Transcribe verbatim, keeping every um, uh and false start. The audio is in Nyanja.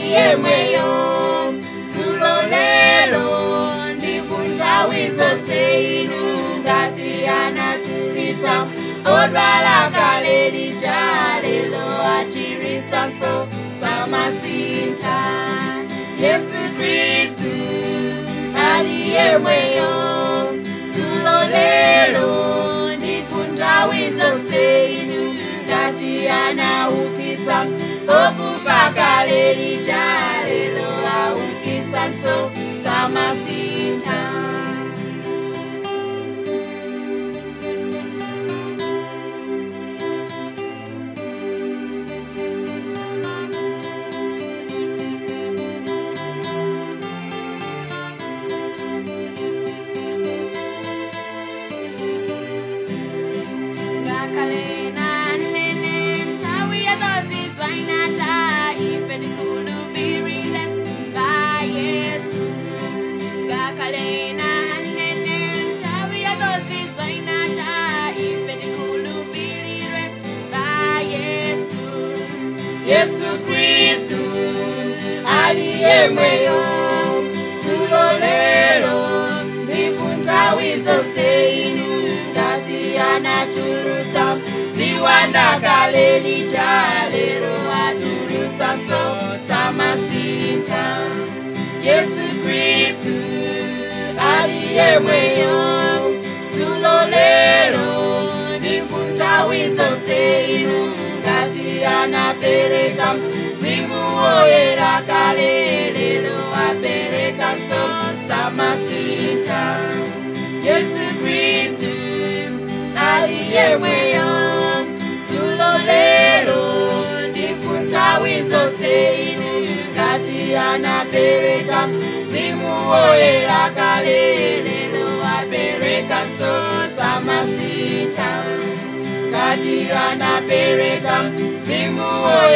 aliyemweyo tulolelo ndikuntawi zonse inu ngati anachirita odwala kale lija lelo achiritsanso samasintha. Yesu Kristu aliyemweyo tulolelo ndikuntawi zonse inu ngati anaukitsa okufa kale lija lelo aukitsanso samasintha. Yesu Kristu aliyemweyo tulolelo ndikuntawi zonse inu ngati anaturutsa ziwanda kale lija lero aturutsanso samasintha. Yesu Kristu aliyemweyo tulolelo ndikuntawi zonse inu ngati anapereka Mzimu Woyera kale lelo aperekanso samasintha. Yesu Kristu aliyemweyo tulolelo ndikuntawi zonse inu ngati anapereka Mzimu Woyera kale lelo aperekanso samasintha. Ngati anapereka Mzimu Woyera